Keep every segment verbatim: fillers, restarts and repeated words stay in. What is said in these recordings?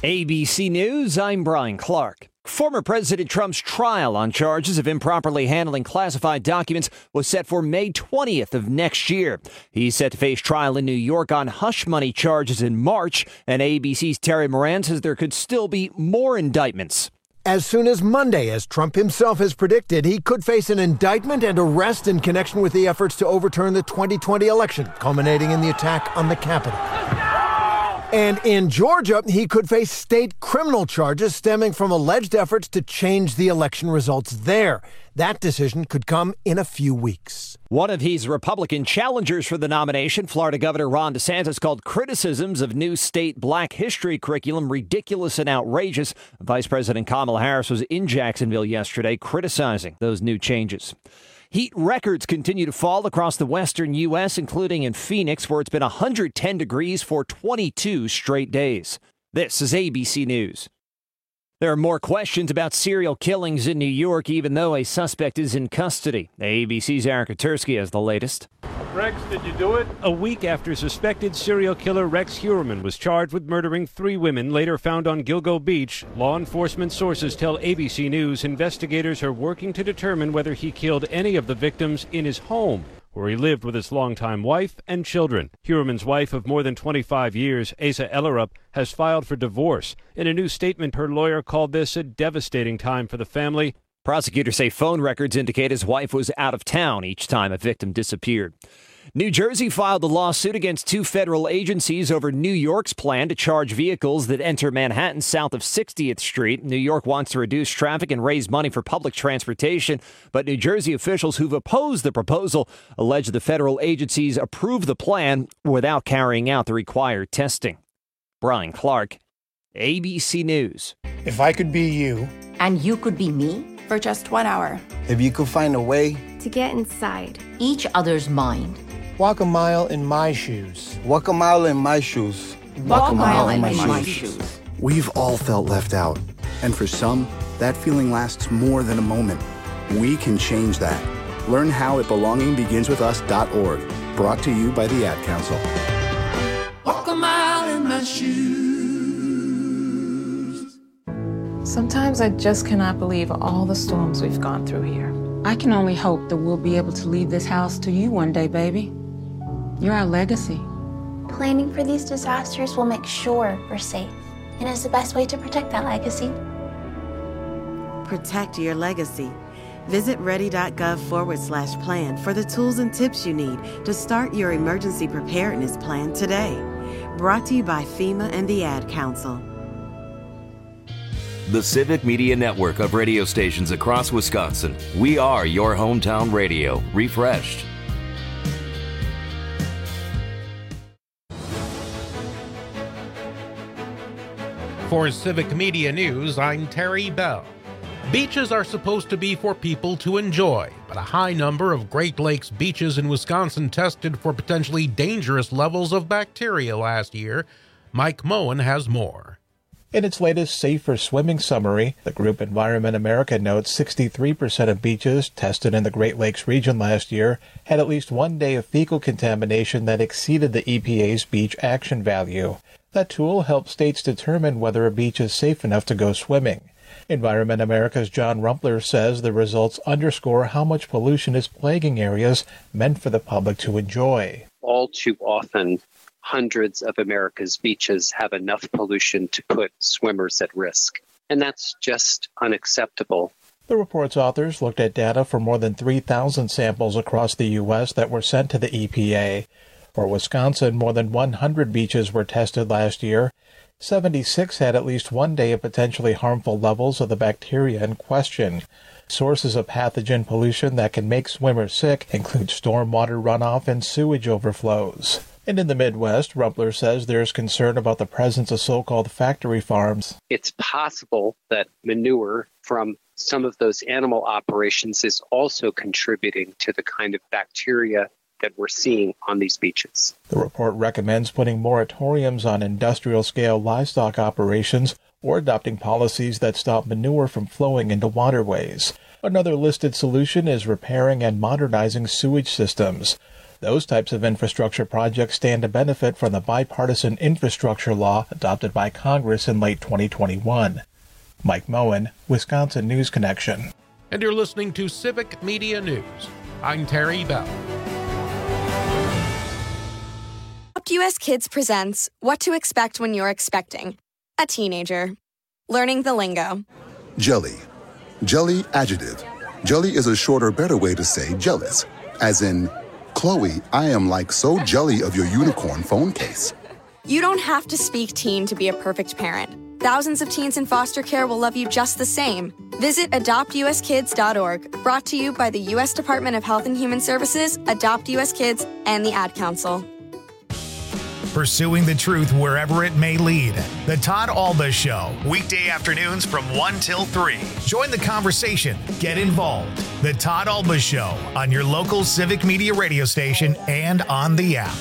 A B C News, I'm Brian Clark. Former President Trump's trial on charges of improperly handling classified documents was set for May twentieth of next year. He's set to face trial in New York on hush money charges in March, and A B C's Terry Moran says there could still be more indictments. As soon as Monday, as Trump himself has predicted, he could face an indictment and arrest in connection with the efforts to overturn the twenty twenty election, culminating in the attack on the Capitol. And in Georgia, he could face state criminal charges stemming from alleged efforts to change the election results there. That decision could come in a few weeks. One of his Republican challengers for the nomination, Florida Governor Ron DeSantis, called criticisms of new state Black history curriculum ridiculous and outrageous. Vice President Kamala Harris was in Jacksonville yesterday criticizing those new changes. Heat records continue to fall across the western U S, including in Phoenix, where it's been one hundred ten degrees for twenty-two straight days. This is A B C News. There are more questions about serial killings in New York, even though a suspect is in custody. A B C's Eric Otersky has the latest. Rex, did you do it? A week after suspected serial killer Rex Heuermann was charged with murdering three women later found on Gilgo Beach, law enforcement sources tell A B C News investigators are working to determine whether he killed any of the victims in his home, where he lived with his longtime wife and children. Heuermann's wife of more than twenty-five years, Asa Ellerup, has filed for divorce. In a new statement, her lawyer called this a devastating time for the family. Prosecutors say phone records indicate his wife was out of town each time a victim disappeared. New Jersey filed a lawsuit against two federal agencies over New York's plan to charge vehicles that enter Manhattan south of sixtieth Street. New York wants to reduce traffic and raise money for public transportation, but New Jersey officials who've opposed the proposal allege the federal agencies approved the plan without carrying out the required testing. Brian Clark, A B C News. If I could be you. And you could be me? For just one hour. If you could find a way to get inside each other's mind. Walk a mile in my shoes. Walk a mile in my shoes. Walk, Walk a mile, mile in, in my, my shoes. shoes. We've all felt left out. And for some, that feeling lasts more than a moment. We can change that. Learn how at belonging begins with us dot org. Brought to you by the Ad Council. Walk a mile in my shoes. Sometimes I just cannot believe all the storms we've gone through here. I can only hope that we'll be able to leave this house to you one day, baby. You're our legacy. Planning for these disasters will make sure we're safe, and is the best way to protect that legacy. Protect your legacy. Visit ready.gov forward slash plan for the tools and tips you need to start your emergency preparedness plan today. Brought to you by FEMA and the Ad Council. The Civic Media Network of radio stations across Wisconsin. We are your hometown radio, refreshed. For Civic Media News, I'm Terry Bell. Beaches are supposed to be for people to enjoy, but a high number of Great Lakes beaches in Wisconsin tested for potentially dangerous levels of bacteria last year. Mike Moen has more. In its latest Safer Swimming summary, the group Environment America notes sixty-three percent of beaches tested in the Great Lakes region last year had at least one day of fecal contamination that exceeded the E P A's beach action value. That tool helps states determine whether a beach is safe enough to go swimming. Environment America's John Rumpler says the results underscore how much pollution is plaguing areas meant for the public to enjoy. All too often, hundreds of America's beaches have enough pollution to put swimmers at risk, and that's just unacceptable. The report's authors looked at data for more than three thousand samples across the U S that were sent to the E P A. For Wisconsin, more than one hundred beaches were tested last year. seventy-six had at least one day of potentially harmful levels of the bacteria in question. Sources of pathogen pollution that can make swimmers sick include stormwater runoff and sewage overflows. And in the Midwest, Rumpler says there's concern about the presence of so-called factory farms. It's possible that manure from some of those animal operations is also contributing to the kind of bacteria that we're seeing on these beaches. The report recommends putting moratoriums on industrial-scale livestock operations or adopting policies that stop manure from flowing into waterways. Another listed solution is repairing and modernizing sewage systems. Those types of infrastructure projects stand to benefit from the bipartisan infrastructure law adopted by Congress in late twenty twenty-one. Mike Moen, Wisconsin News Connection. And you're listening to Civic Media News. I'm Terry Bell. Adopt U S Kids presents What to Expect When You're Expecting a Teenager. Learning the lingo. Jelly. Jelly adjective. Jelly is a shorter, better way to say jealous. As in, Chloe, I am like so jelly of your unicorn phone case. You don't have to speak teen to be a perfect parent. Thousands of teens in foster care will love you just the same. Visit adopt u s kids dot org, brought to you by the U S Department of Health and Human Services, Adopt U S Kids, and the Ad Council. Pursuing the truth wherever it may lead. The Todd Alba Show, weekday afternoons from one till three. Join the conversation. Get involved. The Todd Alba Show on your local Civic Media radio station and on the app.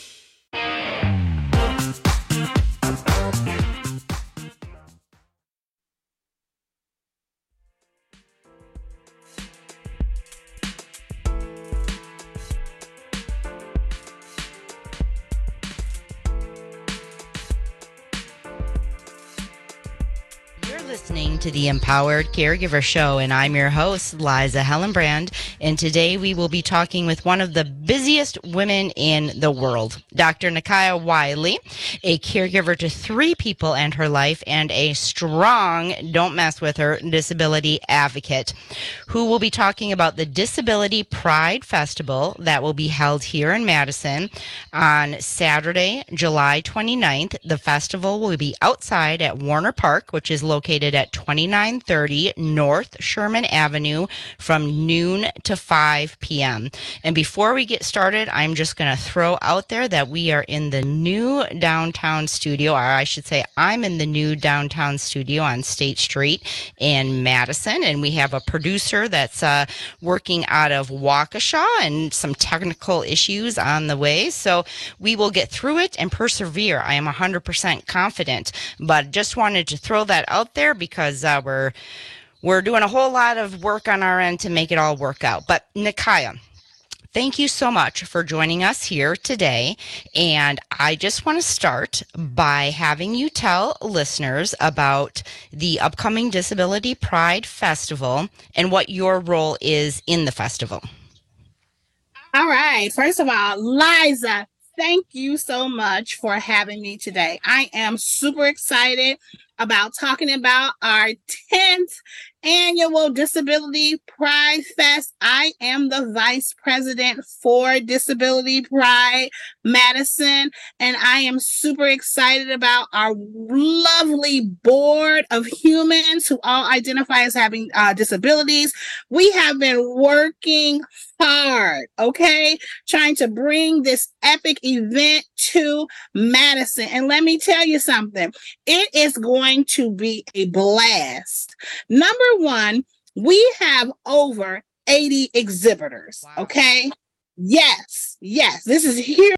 Listening to the Empowered Caregiver Show, and I'm your host, Liza Hellenbrand, and today we will be talking with one of the busiest women in the world, Doctor Nakaya Wiley, a caregiver to three people in her life and a strong, don't mess with her, disability advocate, who will be talking about the Disability Pride Festival that will be held here in Madison on Saturday, July twenty-ninth. The festival will be outside at Warner Park, which is located at twenty-nine thirty North Sherman Avenue from noon to five p.m. And before we get started, I'm just going to throw out there that we are in the new downtown studio, or I should say I'm in the new downtown studio on State Street in Madison, and we have a producer that's uh, working out of Waukesha and some technical issues on the way, so we will get through it and persevere. I am one hundred percent confident, but just wanted to throw that out there because uh, we're we're doing a whole lot of work on our end to make it all work out. But Nakaya, thank you so much for joining us here today. And I just want to start by having you tell listeners about the upcoming Disability Pride Festival and what your role is in the festival. All right. First of all, Liza, thank you so much for having me today. I am super excited about talking about our tenth annual Disability Pride Fest. I am the vice president for Disability Pride Madison, and I am super excited about our lovely board of humans who all identify as having uh, disabilities. We have been working hard, okay, trying to bring this epic event to Madison. And let me tell you something, it is going to be a blast. Number one, we have over eighty exhibitors, wow. Okay? Yes, yes, this is here.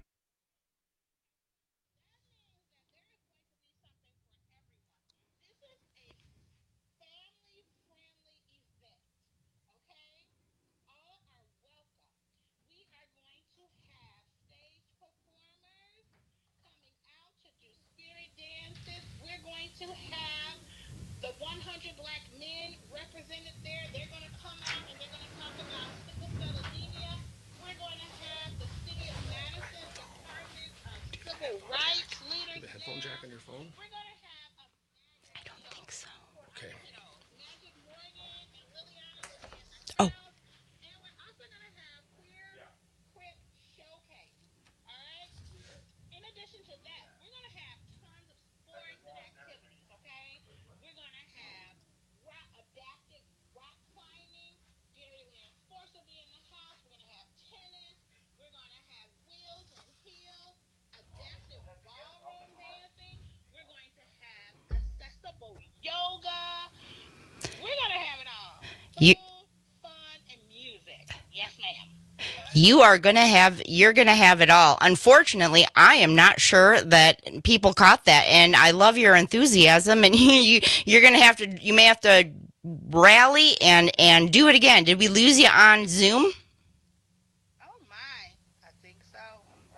To have the one hundred black men represented there. They're going to come out and they're going to talk about sickle cell anemia. We're going to have the city of Madison Department of Civil Rights leaders. The headphone jack on your phone? We're going to have a, I don't think so. Okay. Magic Morgan and Liliana. Oh. And we're also going to have Queer Quip Showcase. All right? In addition to that, we're going to have tons of sports and activities, okay? We're going to have rock, adaptive rock climbing. Dairyland Sports will be in the house. We're going to have tennis. We're going to have wheels and heels, adaptive ballroom dancing. We're going to have accessible yoga. We're going to have it all. You- Fun and music. Yes, ma'am. You are going to have, you're going to have it all. Unfortunately, I am not sure that people caught that. And I love your enthusiasm, and you, you you're going to have to, you may have to rally and, and do it again. Did we lose you on Zoom? Oh my, I think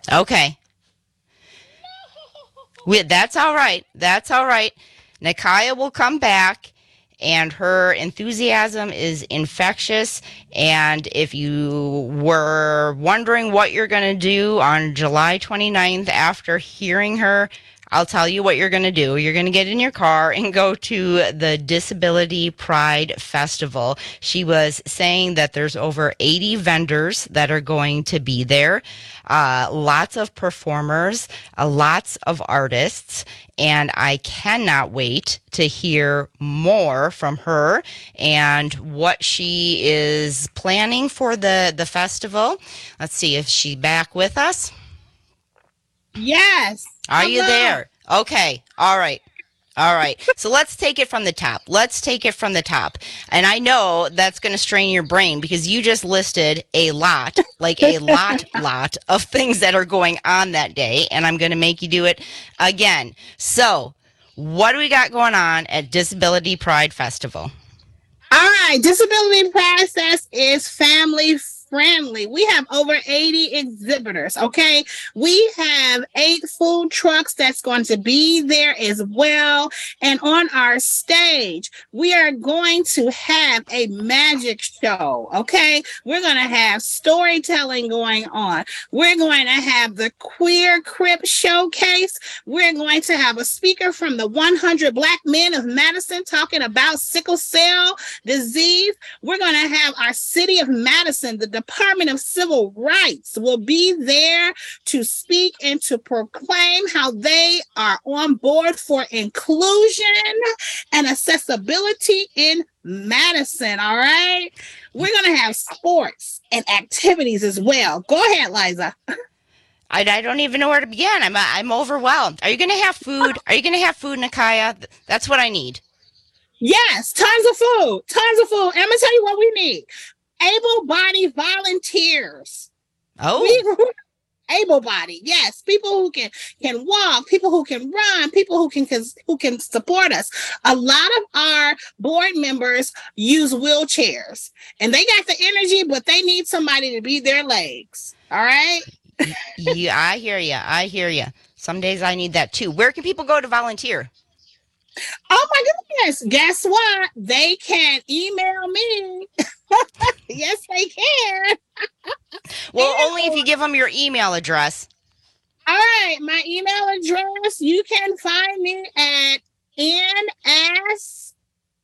Okay. We, that's all right. That's all right. Nakaya will come back, and her enthusiasm is infectious. And if you were wondering what you're going to do on July twenty-ninth after hearing her, I'll tell you what you're going to do. You're going to get in your car and go to the Disability Pride Festival. She was saying that there's over eighty vendors that are going to be there, uh, lots of performers, uh, lots of artists, and I cannot wait to hear more from her and what she is planning for the, the festival. Let's see if she's back with us. Yes. Are you there? Okay. All right. All right. So let's take it from the top. Let's take it from the top. And I know that's going to strain your brain because you just listed a lot, like a lot, lot of things that are going on that day. And I'm going to make you do it again. So what do we got going on at Disability Pride Festival? All right. Disability Process is family friendly. We have over eighty exhibitors, okay? We have eight food trucks that's going to be there as well. And on our stage, we are going to have a magic show, okay? We're going to have storytelling going on. We're going to have the Queer Crip Showcase. We're going to have a speaker from the one hundred Black Men of Madison talking about sickle cell disease. We're going to have our City of Madison, the Department of Civil Rights will be there to speak and to proclaim how they are on board for inclusion and accessibility in Madison. All right. We're going to have sports and activities as well. Go ahead, Liza. I, I don't even know where to begin. I'm I'm overwhelmed. Are you going to have food? Are you going to have food, Nakaya? That's what I need. Yes, tons of food, tons of food. And I'm going to tell you what we need. Able-bodied volunteers. Oh. We, able-bodied, yes. People who can can walk, people who can run, people who can who can support us. A lot of our board members use wheelchairs, and they got the energy, but they need somebody to be their legs. All right? Yeah, I hear you. I hear you. Some days I need that too. Where can people go to volunteer? Oh my goodness. Guess what? They can email me. Yes, they can. Well, only if you give them your email address. All right. My email address, you can find me at N S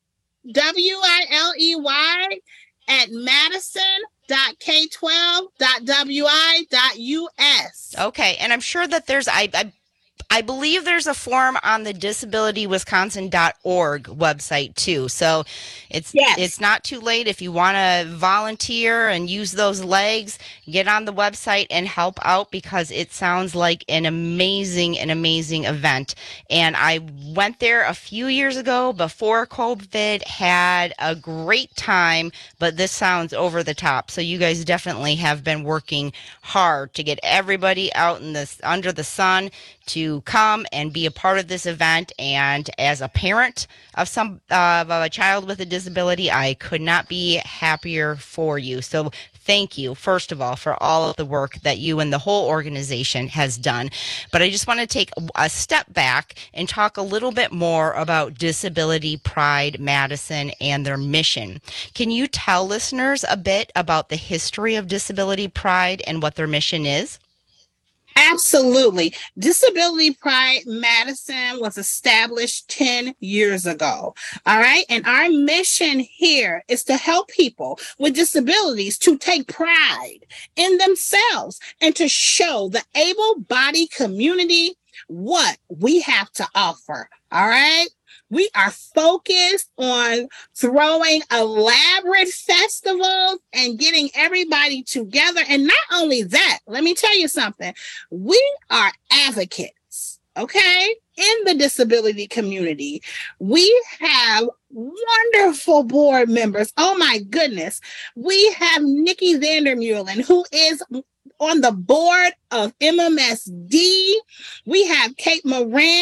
W I L E Y at Madison dot K twelve dot W I dot U S. Okay. And I'm sure that there's, I, I I believe there's a form on the disability wisconsin dot org website too. So it's yes. it's not too late if you want to volunteer and use those legs, get on the website and help out because it sounds like an amazing, an amazing event. And I went there a few years ago before COVID, had a great time, but this sounds over the top. So you guys definitely have been working hard to get everybody out in this under the sun to come and be a part of this event. And as a parent of some uh, of a child with a disability, I could not be happier for you. So thank you, first of all, for all of the work that you and the whole organization has done. But I just want to take a step back and talk a little bit more about Disability Pride Madison and their mission. Can you tell listeners a bit about the history of Disability Pride and what their mission is? Absolutely. Disability Pride Madison was established ten years ago. All right. And our mission here is to help people with disabilities to take pride in themselves and to show the able-bodied community what we have to offer. All right. We are focused on throwing elaborate festivals and getting everybody together. And not only that, let me tell you something. We are advocates, okay, in the disability community. We have wonderful board members. Oh, my goodness. We have Nikki Vandermeulen, who is on the board of M M S D. We have Kate Moran,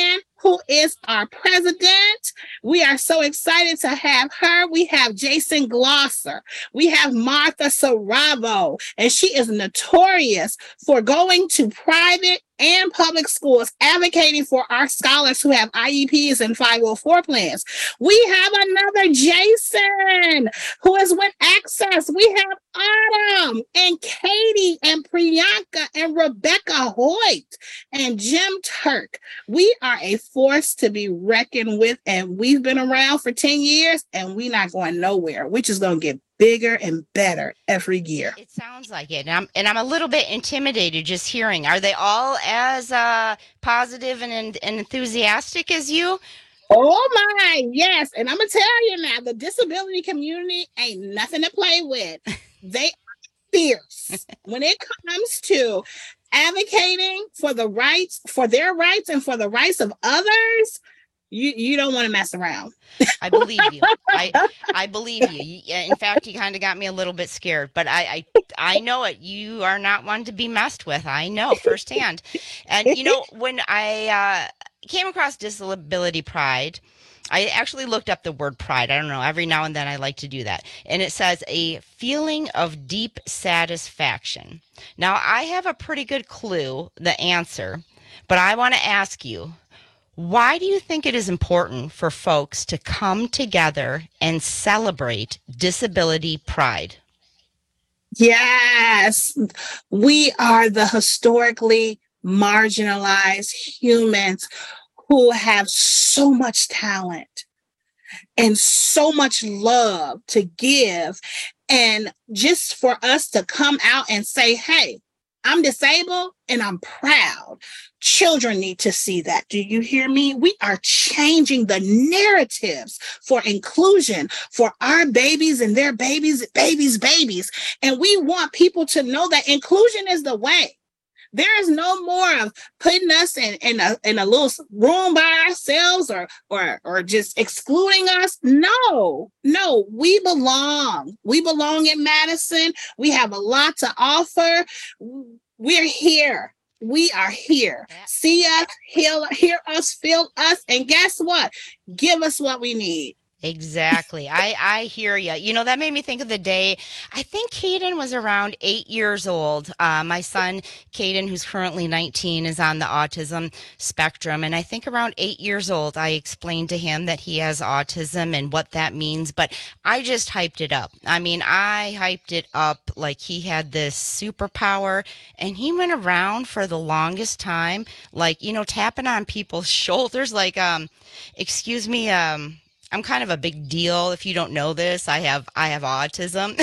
who is our president. We are so excited to have her. We have Jason Glosser. We have Martha Saravo, and she is notorious for going to private and public schools, advocating for our scholars who have I E Ps and five oh four plans. We have another Jason who is with Access. We have Autumn and Katie and Priyanka and Rebecca Hoyt and Jim Turk. We are a force to be reckoned with, and we've been around for ten years, and we're not going nowhere. We're just going to get bigger and better every year. It sounds like it. And I'm, and I'm a little bit intimidated just hearing. Are they all as uh, positive and, and enthusiastic as you? Oh my, yes. And I'm going to tell you now, the disability community ain't nothing to play with. They are fierce when it comes to advocating for the rights, for their rights and for the rights of others. You you don't want to mess around. I believe you. I I believe you. In fact, you kind of got me a little bit scared, but I, I I know it. You are not one to be messed with. I know firsthand. And you know, when I uh, came across disability pride, I actually looked up the word pride. I don't know. Every now and then I like to do that. And it says a feeling of deep satisfaction. Now, I have a pretty good clue, the answer, but I want to ask you, why do you think it is important for folks to come together and celebrate disability pride? Yes, we are the historically marginalized humans who have so much talent and so much love to give. And just for us to come out and say, hey, I'm disabled and I'm proud. Children need to see that. Do you hear me? We are changing the narratives for inclusion for our babies and their babies, babies, babies. And we want people to know that inclusion is the way. There is no more of putting us in, in, a, in a little room by ourselves or, or, or just excluding us. No, no, we belong. We belong in Madison. We have a lot to offer. We're here. We are here. See us, heal, hear us, feel us, and guess what? Give us what we need. Exactly. I, I hear you. You know, that made me think of the day, I think Caden was around eight years old. Uh, my son, Caden, who's currently nineteen, is on the autism spectrum. And I think around eight years old, I explained to him that he has autism and what that means. But I just hyped it up. I mean, I hyped it up like he had this superpower. And he went around for the longest time, like, you know, tapping on people's shoulders, like, um, excuse me, um, I'm kind of a big deal. If you don't know this, I have I have autism.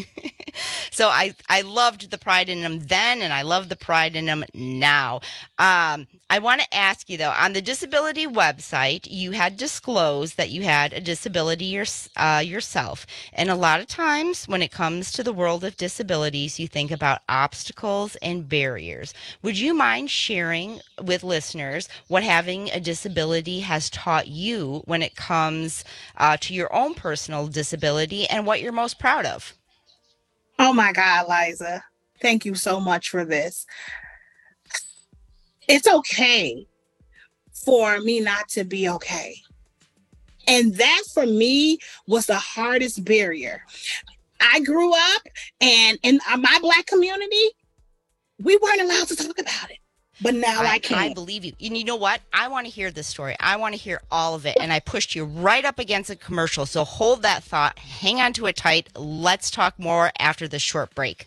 So I, I loved the pride in him then, and I love the pride in him now. Um, I want to ask you, though, on the disability website, you had disclosed that you had a disability your, uh, yourself. And a lot of times when it comes to the world of disabilities, you think about obstacles and barriers. Would you mind sharing with listeners what having a disability has taught you when it comes uh, to your own personal disability and what you're most proud of? Oh my God, Liza. Thank you so much for this. It's okay for me not to be okay. And that for me was the hardest barrier. I grew up and in my Black community, we weren't allowed to talk about it. But now I, I can. I believe you. And you know what? I want to hear this story. I want to hear all of it. And I pushed you right up against a commercial. So hold that thought. Hang on to it tight. Let's talk more after this short break.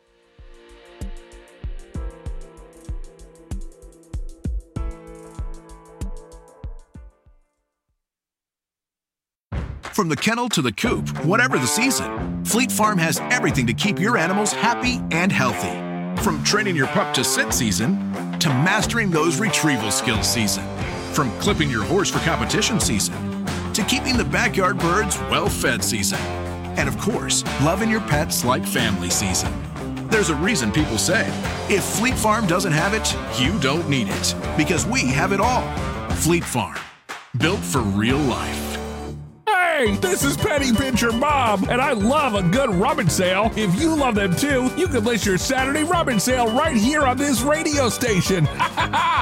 From the kennel to the coop, whatever the season, Fleet Farm has everything to keep your animals happy and healthy. From training your pup to sit season, to mastering those retrieval skills season. From clipping your horse for competition season, to keeping the backyard birds well-fed season. And of course, loving your pets like family season. There's a reason people say, if Fleet Farm doesn't have it, you don't need it. Because we have it all. Fleet Farm, built for real life. Hey, this is Penny Pincher Bob, and I love a good rummage sale. If you love them too, you can list your Saturday rummage sale right here on this radio station. Ha ha ha!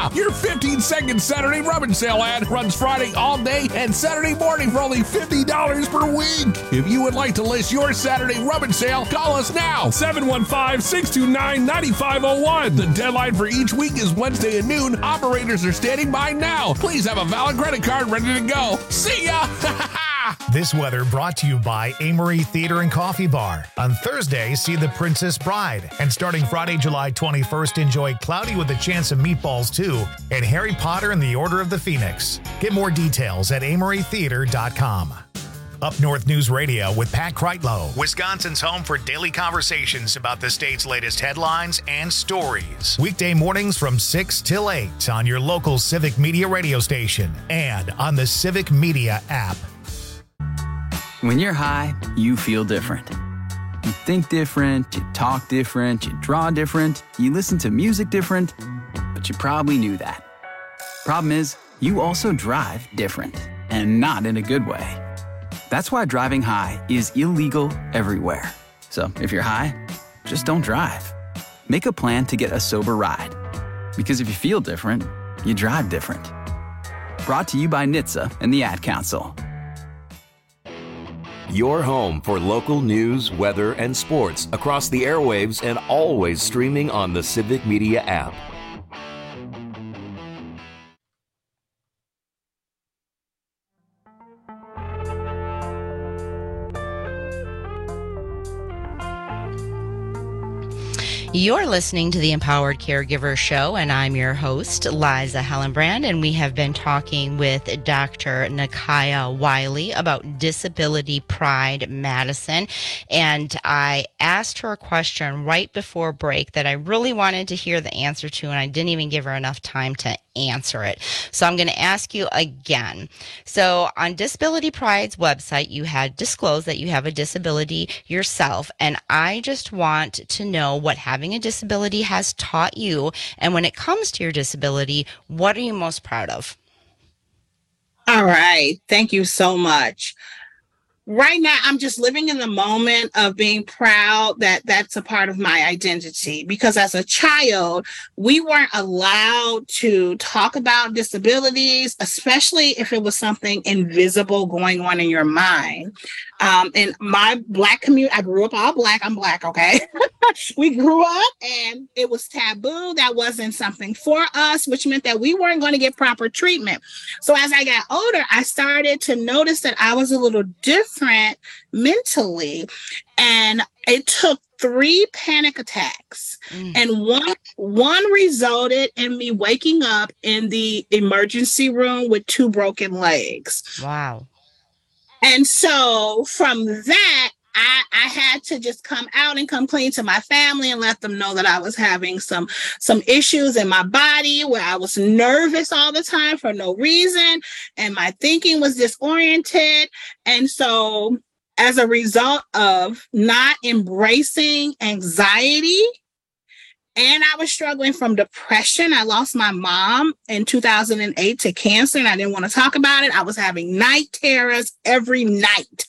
Yeah, your fifteen second Saturday rummage sale ad runs Friday all day and Saturday morning for only fifty dollars per week. If you would like to list your Saturday rummage sale, call us now, seven one five, six two nine, nine five zero one. The deadline for each week is Wednesday at noon. Operators are standing by now. Please have a valid credit card ready to go. See ya! This weather brought to you by Amory Theater and Coffee Bar. On Thursday, see The Princess Bride. And starting Friday, July twenty-first, enjoy Cloudy with a Chance of Meatballs two and Harry Potter and the Order of the Phoenix. Get more details at amory theater dot com. Up North News Radio with Pat Kreitlow, Wisconsin's home for daily conversations about the state's latest headlines and stories. Weekday mornings from six till eight on your local Civic Media radio station and on the Civic Media app. When you're high, you feel different. You think different, you talk different, you draw different, you listen to music different, but you probably knew that. Problem is, you also drive different, and not in a good way. That's why driving high is illegal everywhere. So if you're high, just don't drive. Make a plan to get a sober ride. Because if you feel different, you drive different. Brought to you by N H T S A and the Ad Council. Your home for local news, weather, and sports across the airwaves and always streaming on the Civic Media app. You're listening to the Empowered Caregiver Show, and I'm your host, Liza Hellenbrand, and we have been talking with Doctor Nakaya Wiley about Disability Pride Madison. And I asked her a question right before break that I really wanted to hear the answer to, and I didn't even give her enough time to answer it. So I'm going to ask you again. So on Disability Pride's website, you had disclosed that you have a disability yourself, and I just want to know what having a disability has taught you, and when it comes to your disability, what are you most proud of? All right. Thank you so much. Right now, I'm just living in the moment of being proud that that's a part of my identity, because as a child, we weren't allowed to talk about disabilities, especially if it was something invisible going on in your mind. Um, in my Black community, I grew up all Black. I'm Black, okay? We grew up and it was taboo. That wasn't something for us, which meant that we weren't going to get proper treatment. So as I got older, I started to notice that I was a little different mentally. And it took three panic attacks. Mm. And one, one resulted in me waking up in the emergency room with two broken legs. Wow. And so from that, I, I had to just come out and come clean to my family and let them know that I was having some, some issues in my body where I was nervous all the time for no reason. And my thinking was disoriented. And so as a result of not embracing anxiety, and I was struggling from depression. I lost my mom in two thousand eight to cancer, and I didn't want to talk about it. I was having night terrors every night.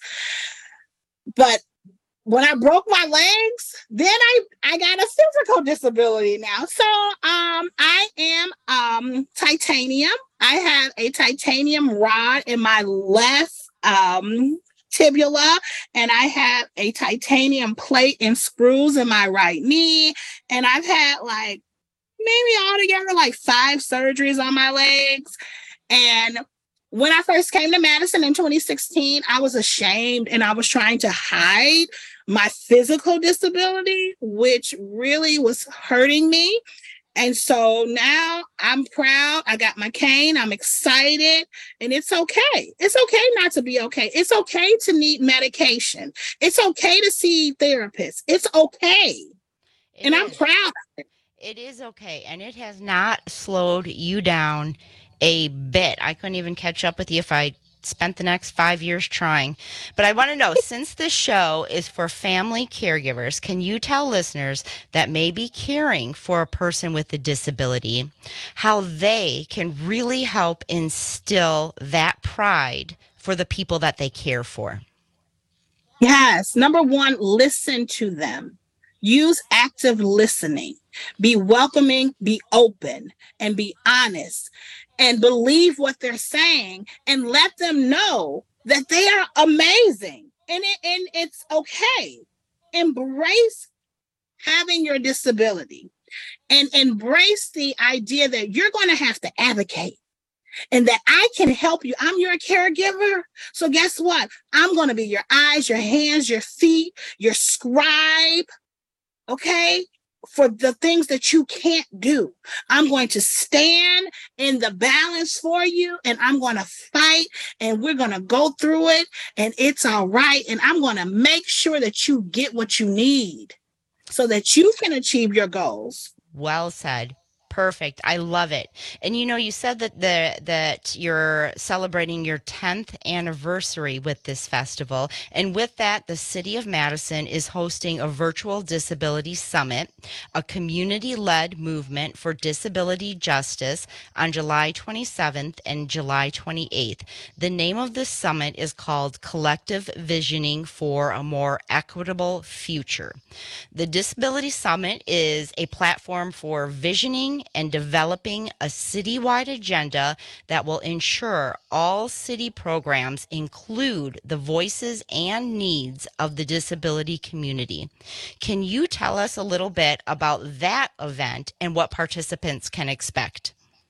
But when I broke my legs, then I, I got a physical disability now. So um, I am um, titanium. I have a titanium rod in my left um tibula, and I have a titanium plate and screws in my right knee. And I've had like maybe altogether like five surgeries on my legs. And when I first came to Madison in twenty sixteen, I was ashamed and I was trying to hide my physical disability, which really was hurting me. And so now I'm proud. I got my cane. I'm excited. And it's okay. It's okay not to be okay. It's okay to need medication. It's okay to see therapists. It's okay. It and is. I'm proud of it. It is okay. And it has not slowed you down a bit. I couldn't even catch up with you if I spent the next five years trying. But I want to know, since this show is for family caregivers, can you tell listeners that may be caring for a person with a disability how they can really help instill that pride for the people that they care for? Yes. Number one, listen to them. Use active listening. Be welcoming, be open, and be honest, and believe what they're saying, and let them know that they are amazing, and, it, and it's okay. Embrace having your disability, and embrace the idea that you're going to have to advocate, and that I can help you. I'm your caregiver. So guess what? I'm going to be your eyes, your hands, your feet, your scribe, okay? For the things that you can't do. I'm going to stand in the balance for you, and I'm going to fight, and we're going to go through it, and it's all right. And I'm going to make sure that you get what you need so that you can achieve your goals. Well said. Perfect. I love it. And you know, you said that the that you're celebrating your tenth anniversary with this festival. And with that, the City of Madison is hosting a virtual disability summit, a community-led movement for disability justice on July twenty-seventh and July twenty-eighth. The name of this summit is called Collective Visioning for a More Equitable Future. The Disability Summit is a platform for visioning and developing a citywide agenda that will ensure all city programs include the voices and needs of the disability community. Can you tell us a little bit about that event and what participants can expect?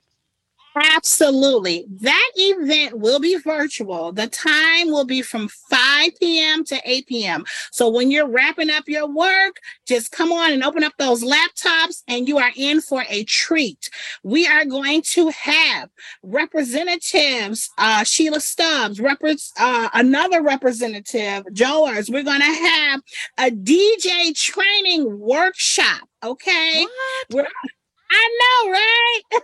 Absolutely. That event will be virtual. The time will be from five p.m. to eight p.m. So when you're wrapping up your work, just come on and open up those laptops, and you are in for a treat. We are going to have representatives, uh, Sheila Stubbs, repre- uh, another representative, Joers. We're going to have a D J training workshop. Okay. We're, I know, right?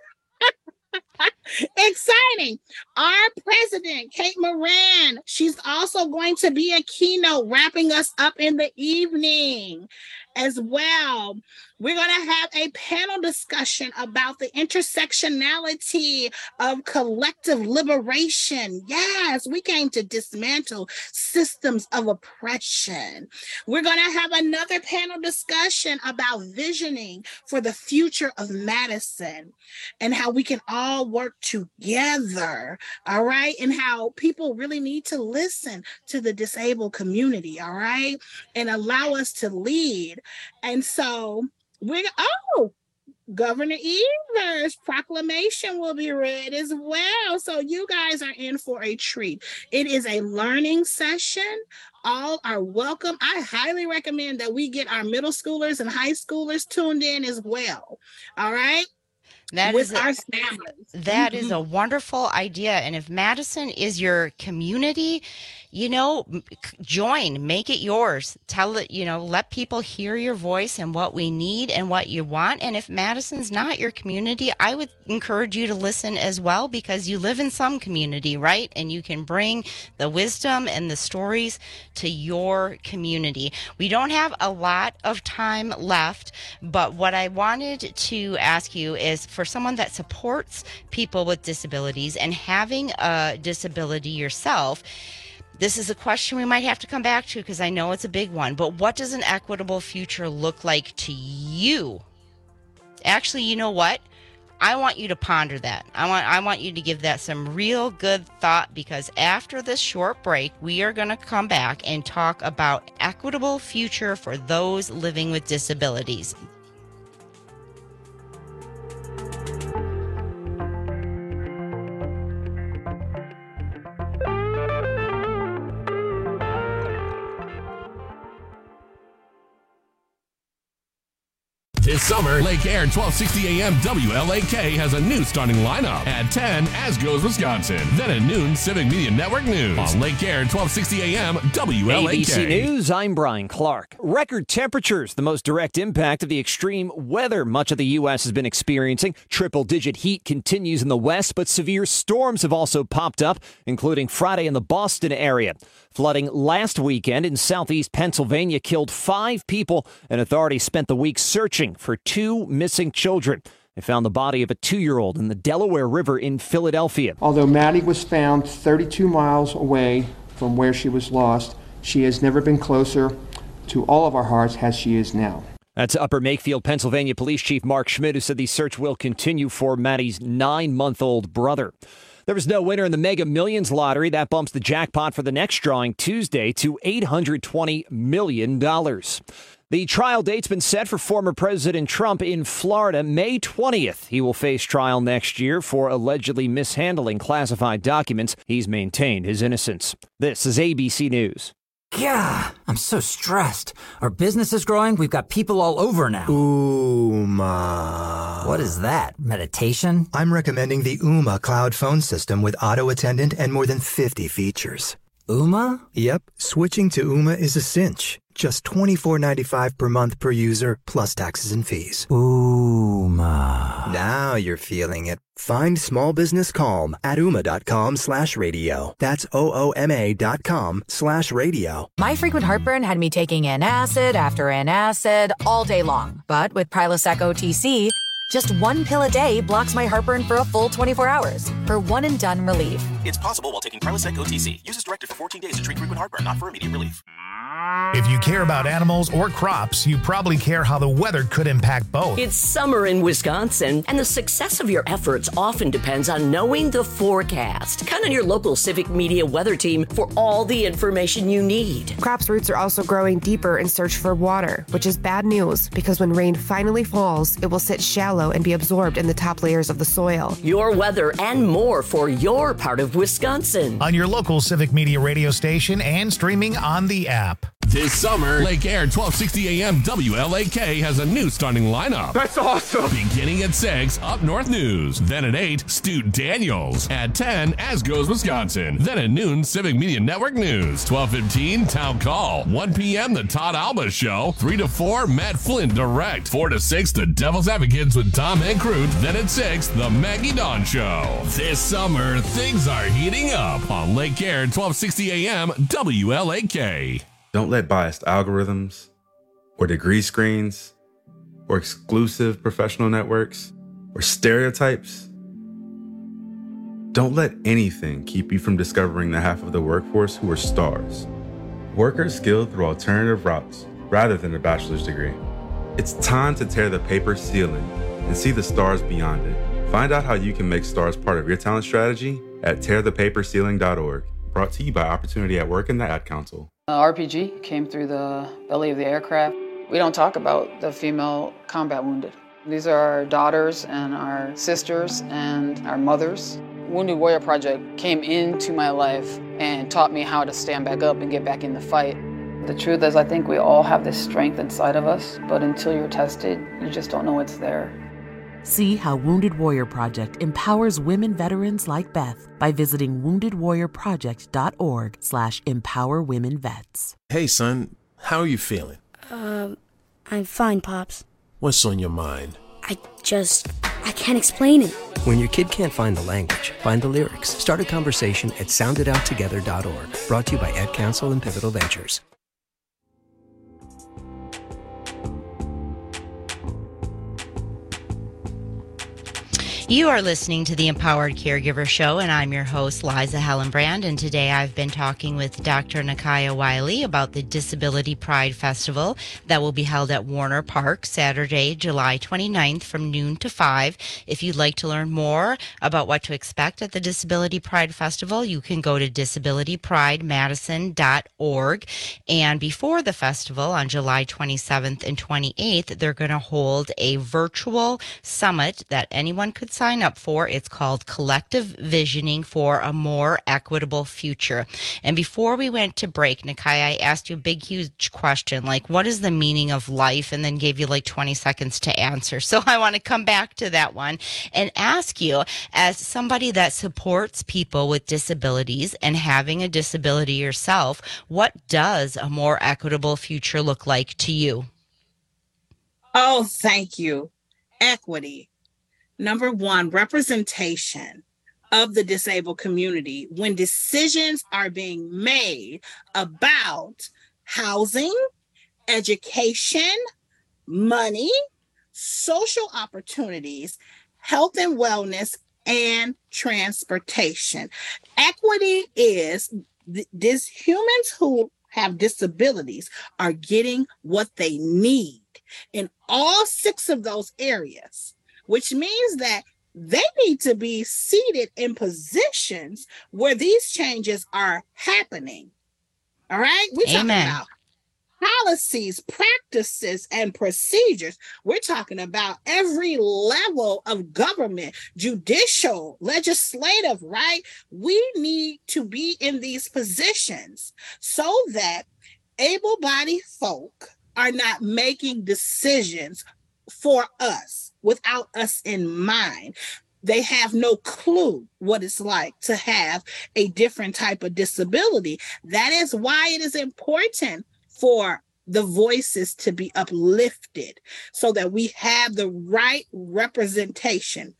Exciting. Our president, Kate Moran, she's also going to be a keynote wrapping us up in the evening as well. We're going to have a panel discussion about the intersectionality of collective liberation. Yes, we came to dismantle systems of oppression. We're going to have another panel discussion about visioning for the future of Madison and how we can all work together, all right? And how people really need to listen to the disabled community, all right? And allow us to lead. And so we're, oh, Governor Evers' proclamation will be read as well. So you guys are in for a treat. It is a learning session. All are welcome. I highly recommend that we get our middle schoolers and high schoolers tuned in as well. All right? That with is a, our families. That Mm-hmm. is a wonderful idea. And if Madison is your community, you know, join, make it yours. Tell it, you know, let people hear your voice and what we need and what you want. And if Madison's not your community, I would encourage you to listen as well, because you live in some community, right? And you can bring the wisdom and the stories to your community. We don't have a lot of time left, but what I wanted to ask you is, for someone that supports people with disabilities and having a disability yourself, this is a question we might have to come back to because I know it's a big one, but what does an equitable future look like to you? Actually, you know what? I want you to ponder that. I want I want you to give that some real good thought, because after this short break, we are going to come back and talk about equitable future for those living with disabilities. This summer, Lake Air twelve sixty A M W L A K has a new starting lineup. At ten, As Goes Wisconsin. Then at noon, Civic Media Network News. On Lake Air twelve sixty A M W L A K. A B C News, I'm Brian Clark. Record temperatures, the most direct impact of the extreme weather much of the U S has been experiencing. Triple-digit heat continues in the west, but severe storms have also popped up, including Friday in the Boston area. Flooding last weekend in southeast Pennsylvania killed five people, and authorities spent the week searching for two missing children. They found the body of a two-year-old in the Delaware River in Philadelphia. Although Maddie was found thirty-two miles away from where she was lost, she has never been closer to all of our hearts as she is now. That's Upper Makefield, Pennsylvania Police Chief Mark Schmidt, who said the search will continue for Maddie's nine-month-old brother. There was no winner in the Mega Millions lottery. That bumps the jackpot for the next drawing Tuesday to eight hundred twenty million dollars. The trial date's been set for former President Trump in Florida, May twentieth. He will face trial next year for allegedly mishandling classified documents. He's maintained his innocence. This is A B C News. Yeah, I'm so stressed. Our business is growing. We've got people all over now. Ooma. What is that? Meditation? I'm recommending the Ooma cloud phone system with auto attendant and more than fifty features. Ooma? Yep, switching to Ooma is a cinch. Just twenty-four ninety-five per month per user, plus taxes and fees. Ooma. Now you're feeling it. Find small business calm at ooma.com slash radio. That's O-O-M-A dot com slash radio. My frequent heartburn had me taking antacid after antacid all day long. But with Prilosec O T C, just one pill a day blocks my heartburn for a full twenty-four hours for one-and-done relief. It's possible while taking Prilosec O T C. Use as directed for fourteen days to treat frequent heartburn, not for immediate relief. If you care about animals or crops, you probably care how the weather could impact both. It's summer in Wisconsin, and the success of your efforts often depends on knowing the forecast. Count on your local Civic Media weather team for all the information you need. Crops' roots are also growing deeper in search for water, which is bad news because when rain finally falls, it will sit shallow and be absorbed in the top layers of the soil. Your weather and more for your part of Wisconsin. On your local Civic Media radio station and streaming on the app. This summer, Lake Air twelve sixty A M W L A K has a new starting lineup. That's awesome. Beginning at six, Up North News. Then at eight, Stu Daniels. At ten, As Goes Wisconsin. Then at noon, Civic Media Network News. twelve fifteen, Town Call. one p.m., The Todd Alba Show. three to four, Matt Flynn Direct. four to six, The Devil's Advocates with Tom and Crute. Then at six, The Maggie Dawn Show. This summer, things are heating up on Lake Air twelve sixty A M W L A K. Don't let biased algorithms or degree screens or exclusive professional networks or stereotypes. Don't let anything keep you from discovering the half of the workforce who are stars. Workers skilled through alternative routes rather than a bachelor's degree. It's time to tear the paper ceiling and see the stars beyond it. Find out how you can make stars part of your talent strategy at tear the paper ceiling dot org. Brought to you by Opportunity at Work and the Ad Council. Uh, R P G came through the belly of the aircraft. We don't talk about the female combat wounded. These are our daughters and our sisters and our mothers. Wounded Warrior Project came into my life and taught me how to stand back up and get back in the fight. The truth is, I think we all have this strength inside of us, but until you're tested, you just don't know it's there. See how Wounded Warrior Project empowers women veterans like Beth by visiting wounded warrior project dot org slash empower women vets. Hey, son, how are you feeling? Um, I'm fine, Pops. What's on your mind? I just, I can't explain it. When your kid can't find the language, find the lyrics. Start a conversation at sound it out together dot org. Brought to you by Ad Council and Pivotal Ventures. You are listening to the Empowered Caregiver Show, and I'm your host, Liza Hellenbrand, and today I've been talking with Doctor Nakaya Wiley about the Disability Pride Festival that will be held at Warner Park Saturday, July twenty-ninth from noon to five. If you'd like to learn more about what to expect at the Disability Pride Festival, you can go to disability pride madison dot org. And before the festival, on July twenty-seventh and twenty-eighth, they're going to hold a virtual summit that anyone could sign up for. It's called Collective Visioning for a More Equitable Future. And before we went to break, Nakai, I asked you a big, huge question, like, what is the meaning of life? And then gave you like twenty seconds to answer. So I want to come back to that one and ask you, as somebody that supports people with disabilities and having a disability yourself, what does a more equitable future look like to you? Oh, thank you. Equity. Number one, representation of the disabled community when decisions are being made about housing, education, money, social opportunities, health and wellness, and transportation. Equity is th- this humans who have disabilities are getting what they need in all six of those areas, which means that they need to be seated in positions where these changes are happening. All right? We're talking Amen. about policies, practices, and procedures. We're talking about every level of government, judicial, legislative, right? We need to be in these positions so that able-bodied folk are not making decisions for us without us in mind. They have no clue what it's like to have a different type of disability. That is why it is important for the voices to be uplifted so that we have the right representation.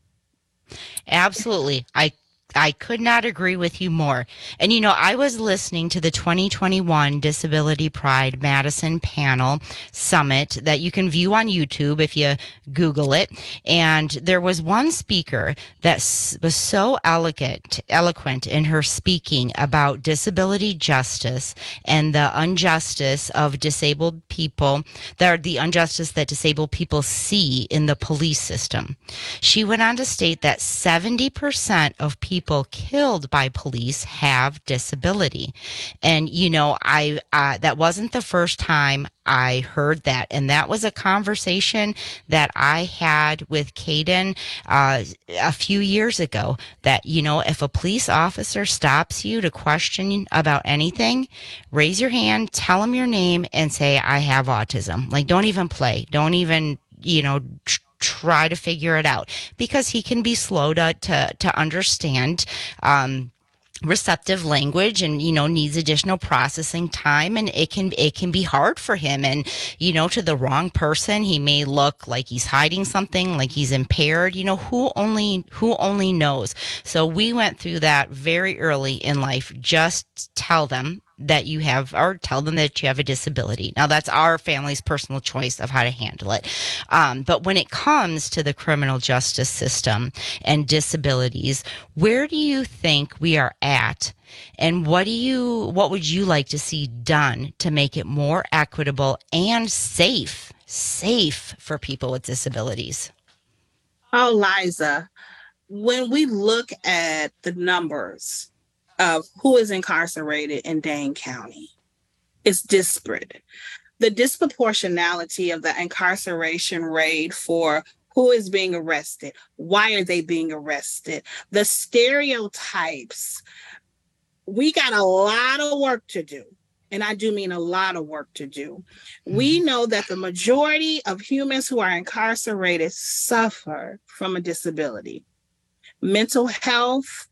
Absolutely. I I could not agree with you more. And, you know, I was listening to the twenty twenty-one Disability Pride Madison Panel Summit that you can view on YouTube if you Google it. And there was one speaker that was so eloquent, eloquent in her speaking about disability justice and the injustice of disabled people, that the injustice that disabled people see in the police system. She went on to state that seventy percent of people People killed by police have disability. And, you know, I uh, that wasn't the first time I heard that. And that was a conversation that I had with Caden uh, a few years ago, that, you know, if a police officer stops you to question about anything, raise your hand, tell them your name, and say, I have autism. Like, don't even play. Don't even, you know, tr- try to figure it out, because he can be slow to to, to understand um receptive language, and, you know, needs additional processing time, and it can it can be hard for him. And, you know, to the wrong person, he may look like he's hiding something, like he's impaired. You know, who only who only knows. So we went through that very early in life. Just tell them that you have, or tell them that you have a disability. Now, that's our family's personal choice of how to handle it. Um, but when it comes to the criminal justice system and disabilities, where do you think we are at? And what do you, what would you like to see done to make it more equitable and safe, safe for people with disabilities? Oh, Liza, when we look at the numbers of who is incarcerated in Dane County, it's disparate. The disproportionality of the incarceration rate for who is being arrested, why are they being arrested, the stereotypes, we got a lot of work to do. And I do mean a lot of work to do. We know that the majority of humans who are incarcerated suffer from a disability. Mental health,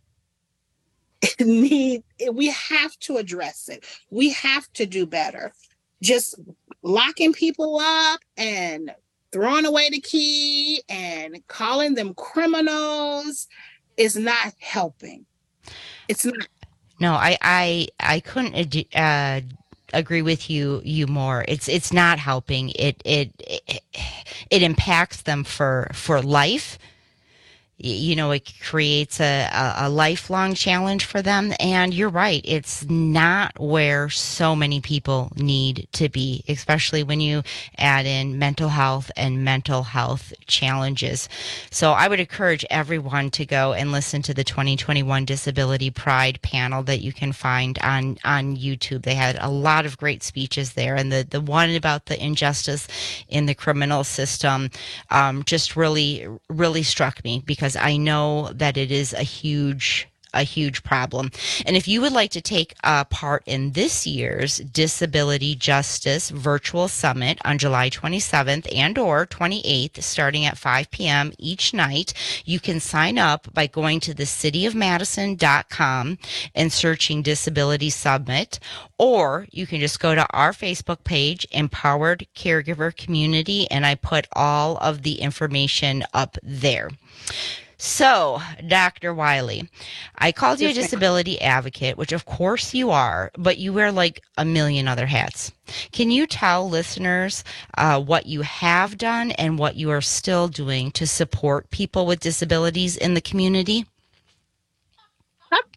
need we have to address it. We have to do better. Just locking people up and throwing away the key and calling them criminals is not helping. It's not. No, I I I couldn't uh, agree with you you more. It's it's not helping. It it it, it impacts them for for life. You know, it creates a, a, a lifelong challenge for them. And you're right, it's not where so many people need to be, especially when you add in mental health and mental health challenges. So I would encourage everyone to go and listen to the twenty twenty-one Disability Pride panel that you can find on, on YouTube. They had a lot of great speeches there. And the, the one about the injustice in the criminal system um, just really, really struck me, because I know that it is a huge a huge problem. And if you would like to take a part in this year's Disability Justice Virtual Summit on July twenty-seventh and or twenty-eighth, starting at five p.m. each night, you can sign up by going to the city of madison dot com and searching Disability Summit, or you can just go to our Facebook page, Empowered Caregiver Community, and I put all of the information up there. So, Doctor Wiley, I called you a disability advocate, which of course you are, but you wear like a million other hats. Can you tell listeners uh, what you have done and what you are still doing to support people with disabilities in the community?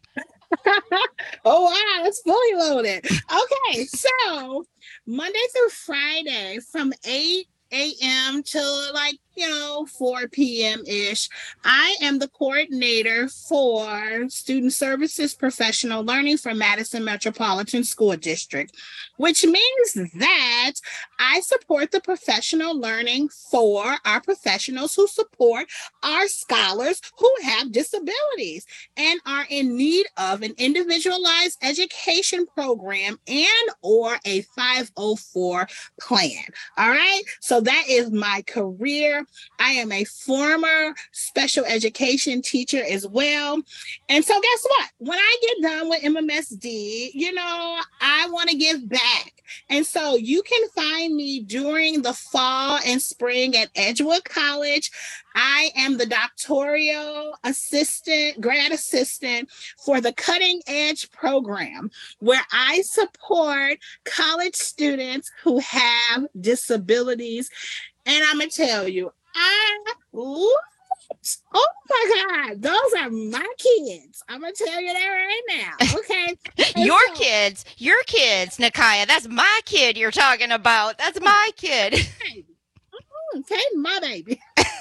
Oh, wow, that's fully loaded. Okay, so Monday through Friday from eight a.m. till like, you know, four p.m. ish, I am the coordinator for Student Services Professional Learning for Madison Metropolitan School District, which means that I support the professional learning for our professionals who support our scholars who have disabilities and are in need of an individualized education program and or a five oh four plan. All right. So that is my career. I am a former special education teacher as well. And so guess what? When I get done with M M S D, you know, I want to give back. And so you can find me during the fall and spring at Edgewood College. I am the doctoral assistant, grad assistant for the Cutting Edge program, where I support college students who have disabilities. And I'm going to tell you, I love, oh my God, those are my kids. I'm going to tell you that right now. Okay. Your so, kids, your kids, Nakaya. That's my kid you're talking about. That's my kid. Okay, my baby.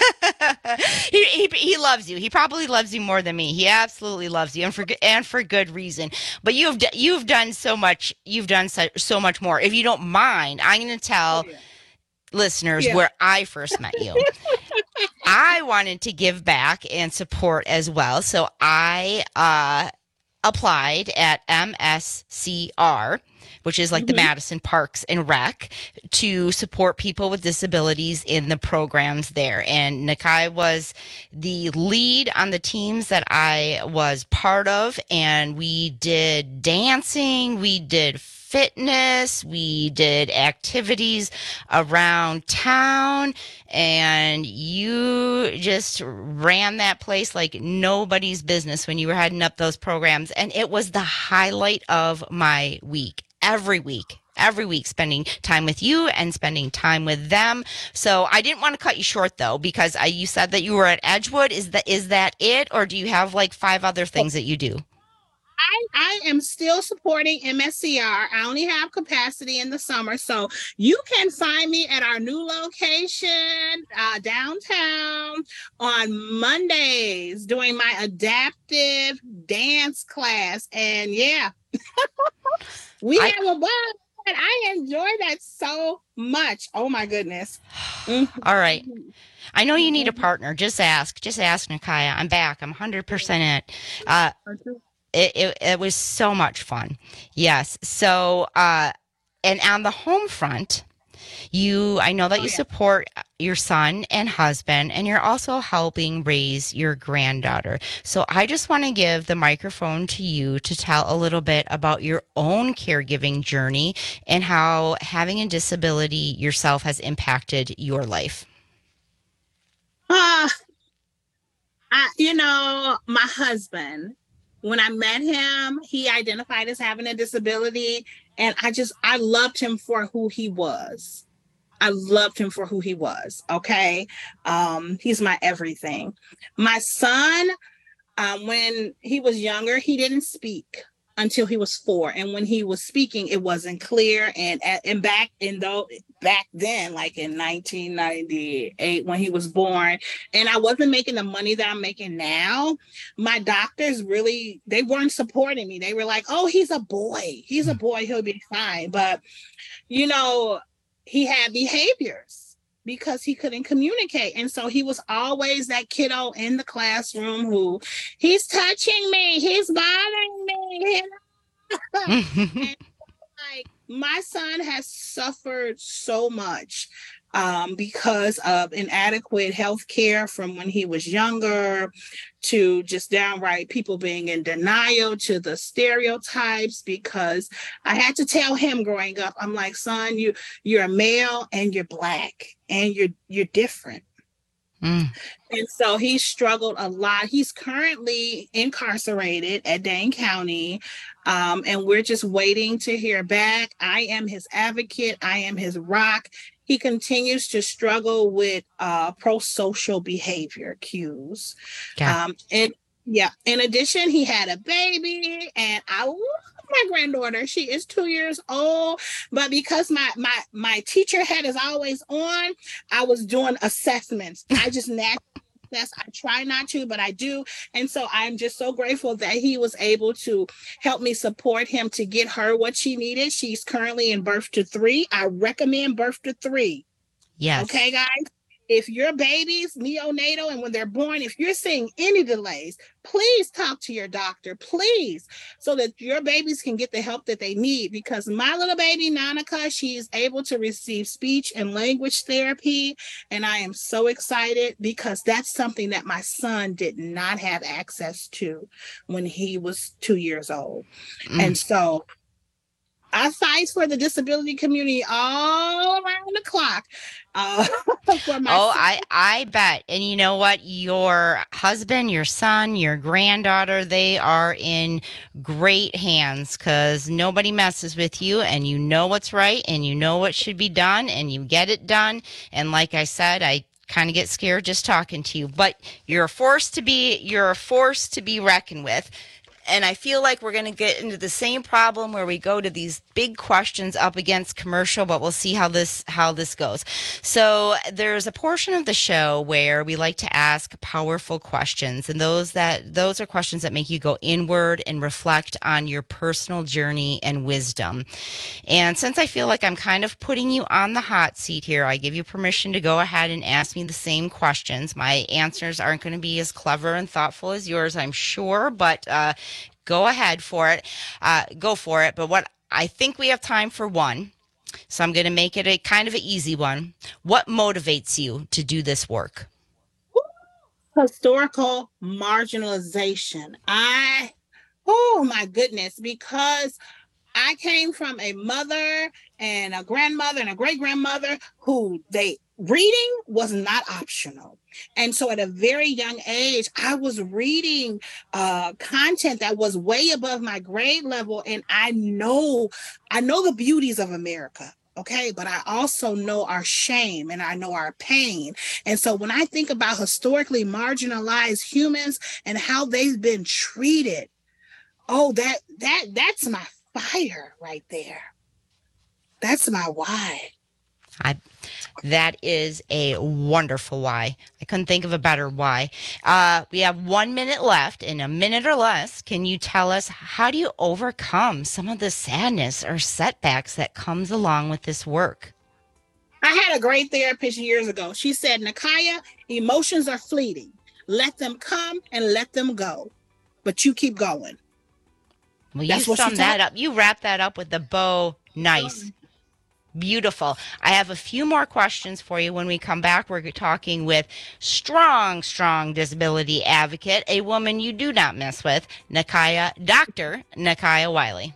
he, he he loves you. He probably loves you more than me. He absolutely loves you, and for and for good reason. But you've you've done so much. You've done so, so much more. If you don't mind, I'm going to tell oh, yeah. listeners yeah. where I first met you. I wanted to give back and support as well, so I uh, applied at M S C R, which is like mm-hmm. the Madison Parks and Rec, to support people with disabilities in the programs there. And Nakai was the lead on the teams that I was part of. And we did dancing, we did fitness, we did activities around town, and you just ran that place like nobody's business when you were heading up those programs. And it was the highlight of my week. Every week, every week, spending time with you and spending time with them. So I didn't want to cut you short, though, because I, you said that you were at Edgewood. Is that is that it, or do you have like five other things that you do? I, I am still supporting M S C R. I only have capacity in the summer. So you can find me at our new location uh, downtown on Mondays doing my adaptive dance class. And yeah, we I, have a ball. And I enjoy that so much. Oh, my goodness. Mm-hmm. All right. I know you need a partner. Just ask. Just ask, Nakaya. I'm back. I'm one hundred percent it. Uh, It, it, it was so much fun. Yes. So, uh, and on the home front, you, I know that you support your son and husband, and you're also helping raise your granddaughter. So I just want to give the microphone to you to tell a little bit about your own caregiving journey and how having a disability yourself has impacted your life. Uh, I, you know, my husband, when I met him, he identified as having a disability, and I just, I loved him for who he was. I loved him for who he was, okay? Um, he's my everything. My son, um, when he was younger, he didn't speak until he was four. And when he was speaking, it wasn't clear. And and back in though back then, like in nineteen ninety-eight, when he was born, and I wasn't making the money that I'm making now, my doctors really, they weren't supporting me. They were like, oh, he's a boy. He's a boy. He'll be fine. But, you know, he had behaviors because he couldn't communicate. And so he was always that kiddo in the classroom who, he's touching me, he's bothering me. And, like, my son has suffered so much um, because of inadequate health care from when he was younger, to just downright people being in denial, to the stereotypes, because I had to tell him growing up, I'm like, son, you, you're a male and you're Black and you're, you're different. Mm. And so he struggled a lot. He's currently incarcerated at Dane County, um, and we're just waiting to hear back. I am his advocate. I am his rock. He continues to struggle with uh, pro-social behavior cues. Okay. Um, and Yeah. In addition, he had a baby, and I love my granddaughter. She is two years old, but because my my my teacher hat is always on, I was doing assessments. I just naturally assess. I try not to, but I do. And so I'm just so grateful that he was able to help me support him to get her what she needed. She's currently in birth to three. I recommend birth to three. Yes. Okay, guys. If your babies neonatal and when they're born, if you're seeing any delays, please talk to your doctor, please, so that your babies can get the help that they need. Because my little baby, Nanika, she is able to receive speech and language therapy. And I am so excited because that's something that my son did not have access to when he was two years old. Mm. And so I fight for the disability community all around the clock. Uh, for my oh, I, I bet. And you know what? Your husband, your son, your granddaughter, they are in great hands because nobody messes with you and you know what's right and you know what should be done and you get it done. And like I said, I kind of get scared just talking to you, but you're a force to be, you're a force to be reckoned with. And I feel like we're going to get into the same problem where we go to these big questions up against commercial, but we'll see how this how this goes. So there's a portion of the show where we like to ask powerful questions, and those that those are questions that make you go inward and reflect on your personal journey and wisdom. And since I feel like I'm kind of putting you on the hot seat here, I give you permission to go ahead and ask me the same questions. My answers aren't going to be as clever and thoughtful as yours, I'm sure, but uh go ahead for it. Uh, go for it. But what I think we have time for one. So I'm going to make it a kind of an easy one. What motivates you to do this work? Historical marginalization. I, oh my goodness, because I came from a mother and a grandmother and a great grandmother who they reading was not optional. And so at a very young age, I was reading uh, content that was way above my grade level. And I know, I know the beauties of America. Okay. But I also know our shame and I know our pain. And so when I think about historically marginalized humans and how they've been treated, oh, that, that, that's my fire right there. That's my why. I, that is a wonderful why. I couldn't think of a better why. Uh, we have one minute left. In a minute or less, can you tell us how do you overcome some of the sadness or setbacks that comes along with this work? I had a great therapist years ago. She said, Nakaya, emotions are fleeting. Let them come and let them go. But you keep going. Well, you sum that up. You wrap that up with a bow. Nice. Beautiful. I have a few more questions for you when we come back. We're talking with strong, strong disability advocate, a woman you do not mess with, Nakaya, Doctor Nakaya Wiley.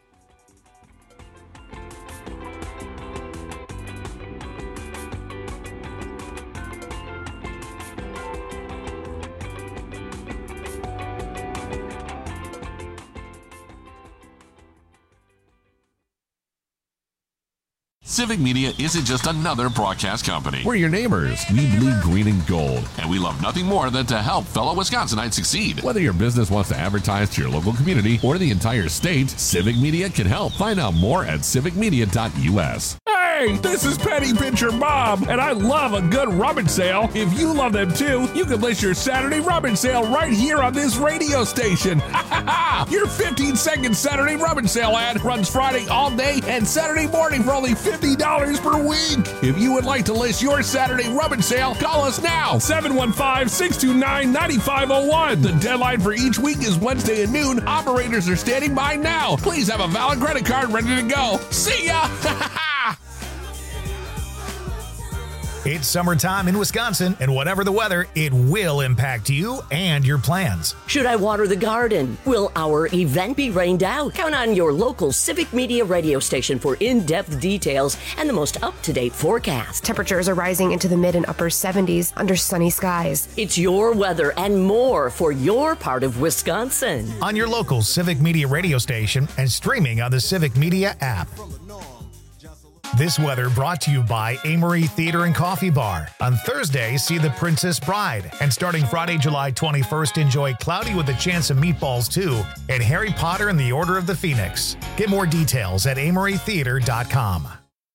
Civic Media isn't just another broadcast company. We're your neighbors. We bleed green and gold. And we love nothing more than to help fellow Wisconsinites succeed. Whether your business wants to advertise to your local community or the entire state, Civic Media can help. Find out more at civic media dot u s. Hey, this is Penny Pincher Bob, and I love a good rummage sale. If you love them too, you can list your Saturday rummage sale right here on this radio station. Your fifteen second Saturday rummage sale ad runs Friday all day and Saturday morning for only fifty dollars per week. If you would like to list your Saturday rummage sale, call us now, seven one five, six two nine, nine five zero one. The deadline for each week is Wednesday at noon. Operators are standing by now. Please have a valid credit card ready to go. See ya! It's summertime in Wisconsin, and whatever the weather, it will impact you and your plans. Should I water the garden? Will our event be rained out? Count on your local Civic Media radio station for in-depth details and the most up-to-date forecast. Temperatures are rising into the mid and upper seventies under sunny skies. It's your weather and more for your part of Wisconsin. On your local Civic Media radio station and streaming on the Civic Media app. This weather brought to you by Amory Theater and Coffee Bar. On Thursday, see The Princess Bride. And starting Friday, July twenty-first, enjoy Cloudy with a Chance of Meatballs two and Harry Potter and the Order of the Phoenix. Get more details at amory theater dot com.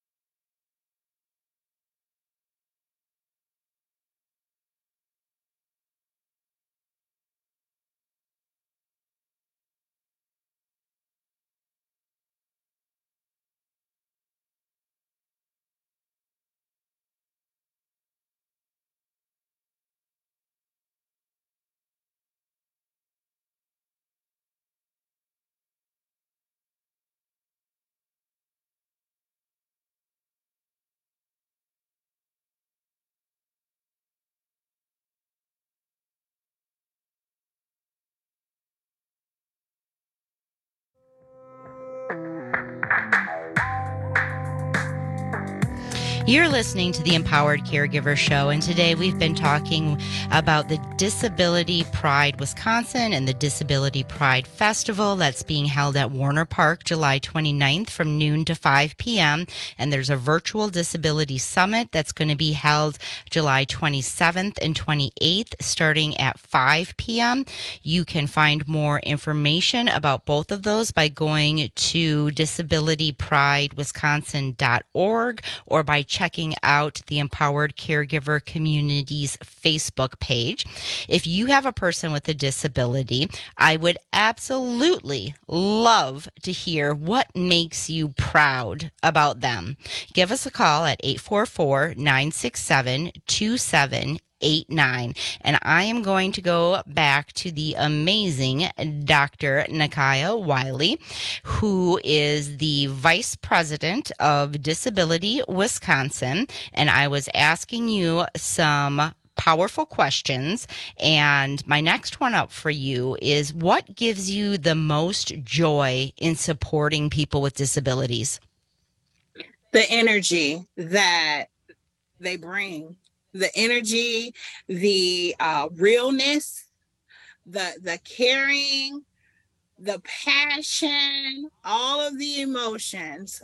You're listening to the Empowered Caregiver Show, and today we've been talking about the Disability Pride Wisconsin and the Disability Pride Festival that's being held at Warner Park July twenty-ninth from noon to five p.m. And there's a virtual disability summit that's going to be held July twenty-seventh and twenty-eighth starting at five p.m. You can find more information about both of those by going to disability pride wisconsin dot org or by checking out the Empowered Caregiver Community's Facebook page. If you have a person with a disability, I would absolutely love to hear what makes you proud about them. Give us a call at eight four four, nine six seven, two seven eight nine. And I am going to go back to the amazing Doctor Nakaya Wiley, who is the Vice President of Disability Wisconsin. And I was asking you some powerful questions. And my next one up for you is, what gives you the most joy in supporting people with disabilities? The energy that they bring. The energy, the uh, realness, the the caring, the passion, all of the emotions,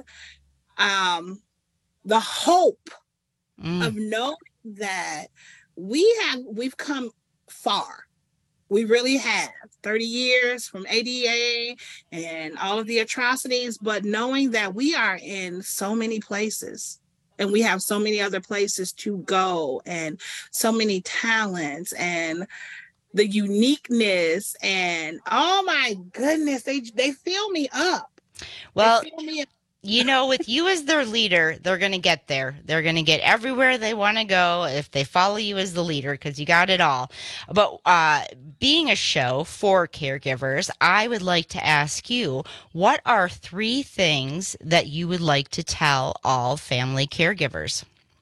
um, the hope mm. of knowing that we have we've come far. We really have. thirty years from A D A and all of the atrocities, but knowing that we are in so many places. And we have so many other places to go and so many talents and the uniqueness and oh my goodness, they they fill me up. Well, they fill me up. You know, with you as their leader, they're going to get there. They're going to get everywhere they want to go if they follow you as the leader, because you got it all. But uh, being a show for caregivers, I would like to ask you, what are three things that you would like to tell all family caregivers?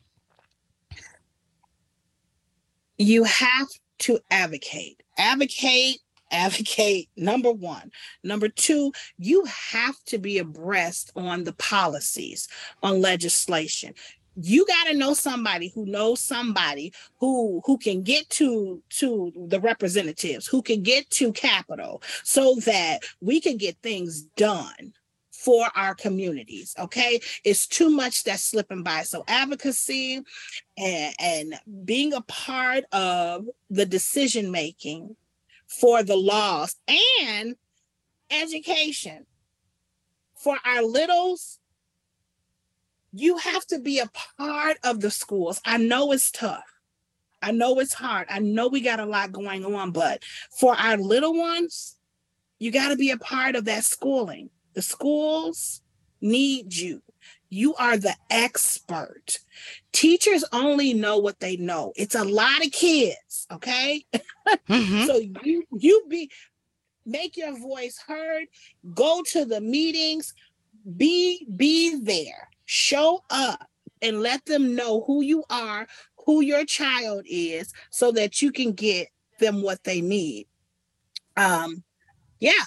You have to advocate. Advocate. Advocate, number one. Number two, you have to be abreast on the policies, on legislation. You got to know somebody who knows somebody who who can get to to the representatives, who can get to Capitol, so that we can get things done for our communities. Okay, it's too much that's slipping by. So advocacy and, and being a part of the decision making for the laws, and education for our littles. You have to be a part of the schools. I know it's tough. I know it's hard. I know we got a lot going on, but for our little ones, you got to be a part of that schooling. The schools need you. You are the expert. Teachers only know what they know. It's a lot of kids, okay? Mm-hmm. So you you be make your voice heard. Go to the meetings. Be be there. Show up and let them know who you are, who your child is, so that you can get them what they need. Um, yeah.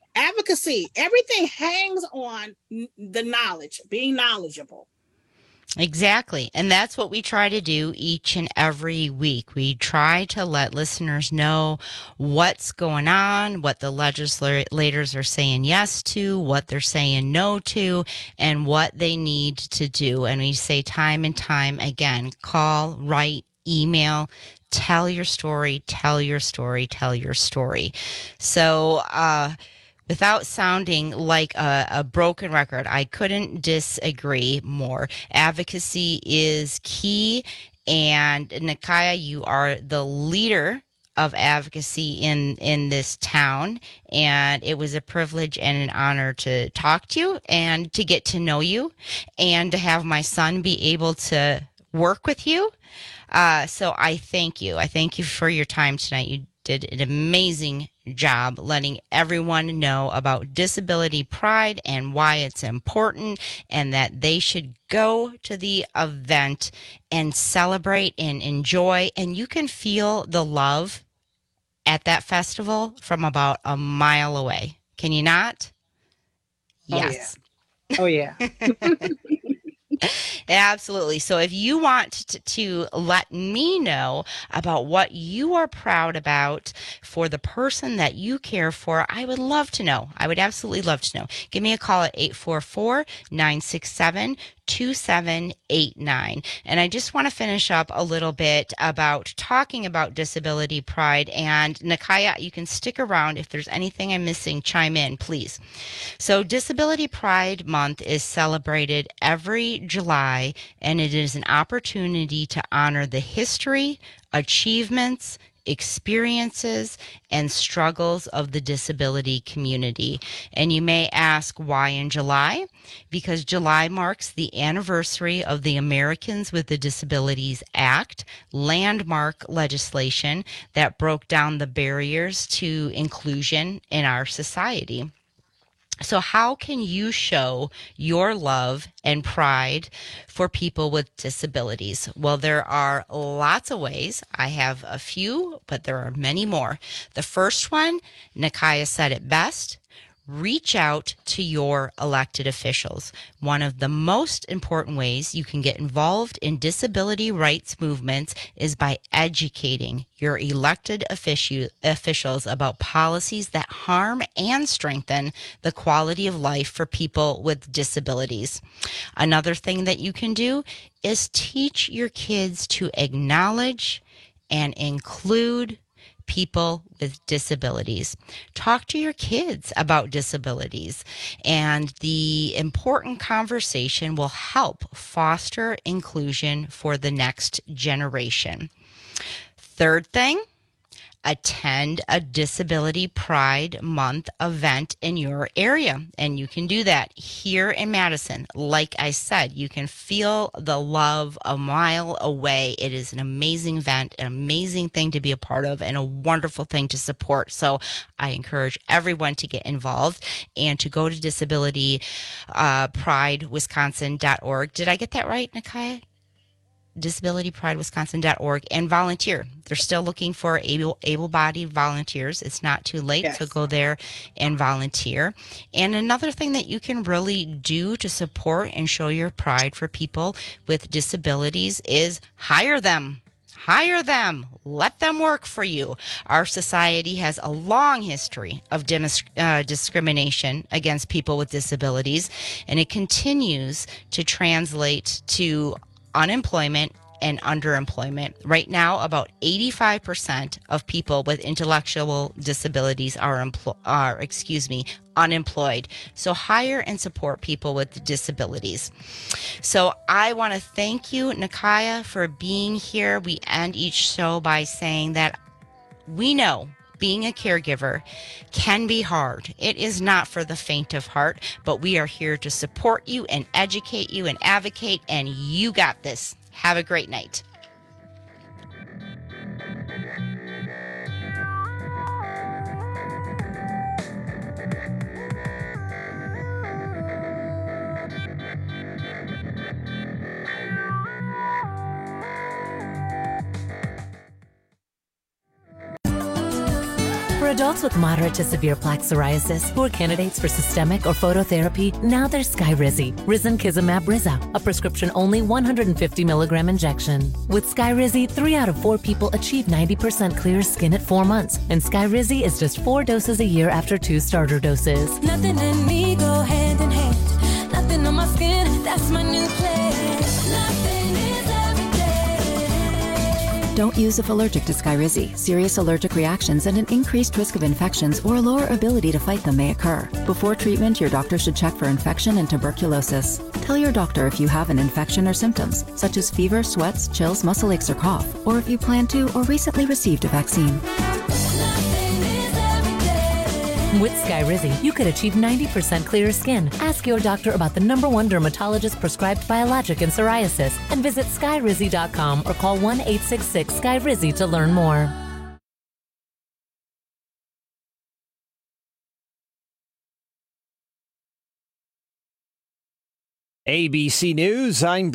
Advocacy, everything hangs on the knowledge, being knowledgeable. Exactly. And that's what we try to do each and every week. We try to let listeners know what's going on, what the legislators are saying yes to, what they're saying no to, and what they need to do. And we say time and time again, call, write, email, tell your story, tell your story, tell your story. So, uh, without sounding like a, a broken record, I couldn't disagree more. Advocacy is key. And Nakaya, you are the leader of advocacy in, in this town. And it was a privilege and an honor to talk to you and to get to know you and to have my son be able to work with you. Uh, so I thank you. I thank you for your time tonight. You did an amazing job letting everyone know about Disability Pride and why it's important and that they should go to the event and celebrate and enjoy. And you can feel the love at that festival from about a mile away. Can you not? Yes. Oh, yeah. Oh, yeah. Absolutely. So if you want to, to let me know about what you are proud about for the person that you care for, I would love to know. I would absolutely love to know. Give me a call at eight four four, nine six seven, two seven eight nine. And I just want to finish up a little bit about talking about Disability Pride. And Nakaya, you can stick around. If there's anything I'm missing, chime in, please. So Disability Pride Month is celebrated every July, and it is an opportunity to honor the history, achievements, experiences, and struggles of the disability community. And you may ask, why in July? Because July marks the anniversary of the Americans with the Disabilities Act, landmark legislation that broke down the barriers to inclusion in our society. So how can you show your love and pride for people with disabilities? Well, there are lots of ways. I have a few, but there are many more. The first one, Nakaya said it best. Reach out to your elected officials. One of the most important ways you can get involved in disability rights movements is by educating your elected offici- officials about policies that harm and strengthen the quality of life for people with disabilities. Another thing that you can do is teach your kids to acknowledge and include people with disabilities. Talk to your kids about disabilities, and the important conversation will help foster inclusion for the next generation. Third thing, attend a Disability Pride Month event in your area. And you can do that here in Madison. Like I said, you can feel the love a mile away. It is an amazing event, an amazing thing to be a part of, and a wonderful thing to support. So I encourage everyone to get involved and to go to disability pride wisconsin dot org. Did I get that right, Nakaya? disability pride wisconsin dot org and volunteer. They're still looking for able, able-bodied volunteers. It's not too late, yes. So go there and volunteer. And another thing that you can really do to support and show your pride for people with disabilities is hire them. Hire them. Let them work for you. Our society has a long history of demis- uh, discrimination against people with disabilities, and it continues to translate to unemployment and underemployment. Right now, about eighty-five percent of people with intellectual disabilities are, empl- are, excuse me, unemployed. So hire and support people with disabilities. So I want to thank you, Nakaya, for being here. We end each show by saying that we know being a caregiver can be hard. It is not for the faint of heart, but we are here to support you and educate you and advocate, and you got this. Have a great night. For adults with moderate to severe plaque psoriasis who are candidates for systemic or phototherapy, now there's Skyrizi, Risankizumab Riza, a prescription-only one hundred fifty milligram injection. With Skyrizi, three out of four people achieve ninety percent clear skin at four months, and Skyrizi is just four doses a year after two starter doses. Nothing and me go hand in hand. Nothing on my skin, that's my new plan. Nothing is every day. Don't use if allergic to Skyrizi. Serious allergic reactions and an increased risk of infections or a lower ability to fight them may occur. Before treatment, your doctor should check for infection and tuberculosis. Tell your doctor if you have an infection or symptoms, such as fever, sweats, chills, muscle aches, or cough, or if you plan to or recently received a vaccine. With Skyrizi, you could achieve ninety percent clearer skin. Ask your doctor about the number one dermatologist prescribed biologic in psoriasis and visit skyrizi dot com or call one eight six six Skyrizi to learn more. A B C News, I'm